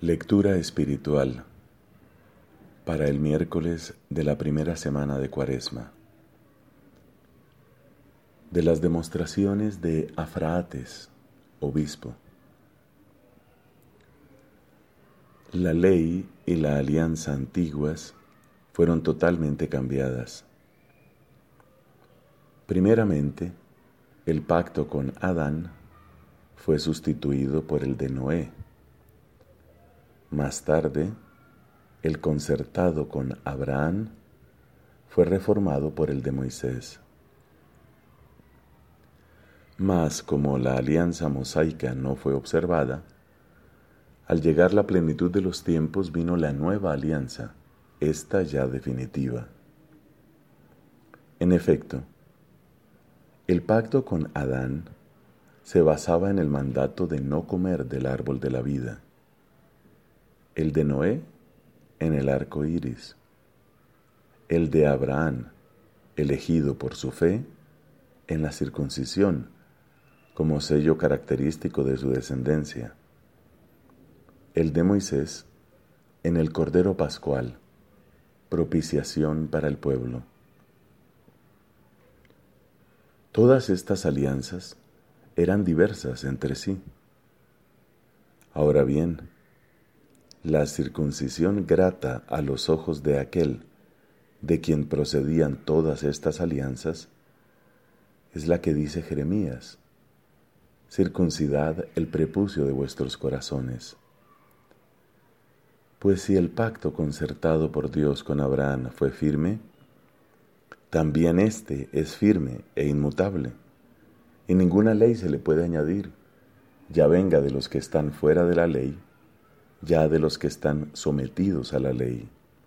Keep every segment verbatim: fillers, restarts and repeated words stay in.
Lectura espiritual para el miércoles de la primera semana de Cuaresma. De las demostraciones de Afraates, obispo. La ley y la alianza antiguas fueron totalmente cambiadas. Primeramente, el pacto con Adán fue sustituido por el de Noé. Más tarde, el concertado con Abraham fue reformado por el de Moisés. Mas como la alianza mosaica no fue observada, al llegar la plenitud de los tiempos vino la nueva alianza, esta ya definitiva. En efecto, el pacto con Adán se basaba en el mandato de no comer del árbol de la vida, el de Noé en el arco iris, el de Abraham, elegido por su fe, en la circuncisión, como sello característico de su descendencia, el de Moisés en el Cordero Pascual, propiciación para el pueblo. Todas estas alianzas eran diversas entre sí. Ahora bien, la circuncisión grata a los ojos de aquel de quien procedían todas estas alianzas es la que dice Jeremías: circuncidad el prepucio de vuestros corazones. Pues si el pacto concertado por Dios con Abraham fue firme, también éste es firme e inmutable, y ninguna ley se le puede añadir, ya venga de los que están fuera de la ley, ya de los que están sometidos a la ley.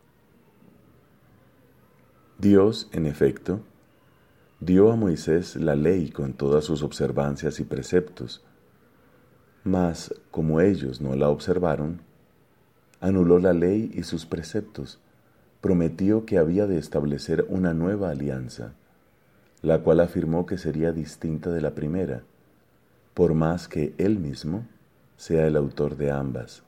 Dios, en efecto, dio a Moisés la ley con todas sus observancias y preceptos, mas como ellos no la observaron, anuló la ley y sus preceptos, prometió que había de establecer una nueva alianza, la cual afirmó que sería distinta de la primera, por más que él mismo sea el autor de ambas.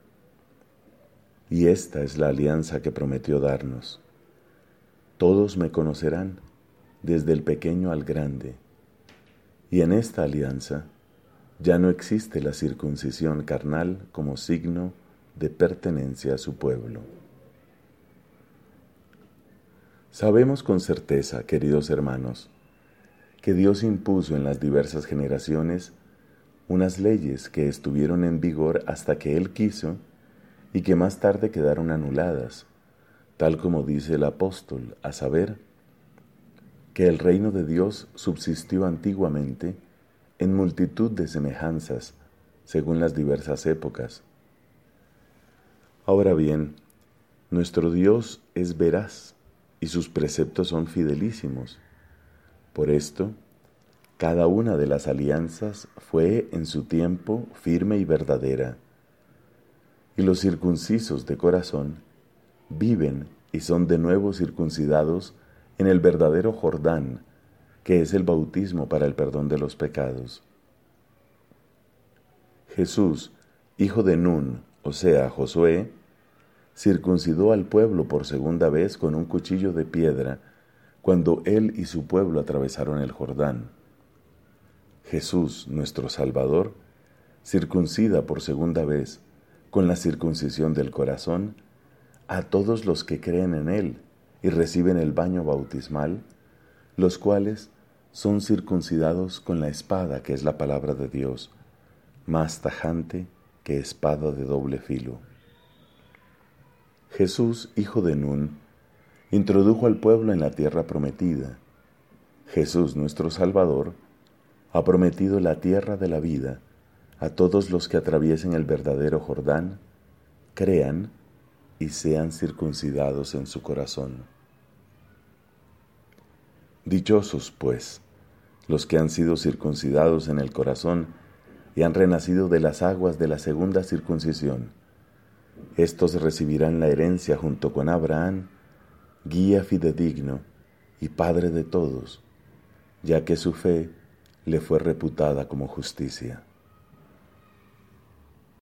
Y esta es la alianza que prometió darnos: todos me conocerán, desde el pequeño al grande. Y en esta alianza ya no existe la circuncisión carnal como signo de pertenencia a su pueblo. Sabemos con certeza, queridos hermanos, que Dios impuso en las diversas generaciones unas leyes que estuvieron en vigor hasta que Él quiso y que más tarde quedaron anuladas, tal como dice el apóstol, a saber, que el reino de Dios subsistió antiguamente en multitud de semejanzas, según las diversas épocas. Ahora bien, nuestro Dios es veraz y sus preceptos son fidelísimos. Por esto, cada una de las alianzas fue en su tiempo firme y verdadera. Y los circuncisos de corazón viven y son de nuevo circuncidados en el verdadero Jordán, que es el bautismo para el perdón de los pecados. Jesús, hijo de Nun, o sea, Josué, circuncidó al pueblo por segunda vez con un cuchillo de piedra cuando él y su pueblo atravesaron el Jordán. Jesús, nuestro Salvador, circuncida por segunda vez con la circuncisión del corazón a todos los que creen en Él y reciben el baño bautismal, los cuales son circuncidados con la espada que es la palabra de Dios, más tajante que espada de doble filo. Jesús, hijo de Nun, introdujo al pueblo en la tierra prometida. Jesús, nuestro Salvador, ha prometido la tierra de la vida a todos los que atraviesen el verdadero Jordán, crean y sean circuncidados en su corazón. Dichosos, pues, los que han sido circuncidados en el corazón y han renacido de las aguas de la segunda circuncisión. Estos recibirán la herencia junto con Abraham, guía fidedigno y padre de todos, ya que su fe le fue reputada como justicia.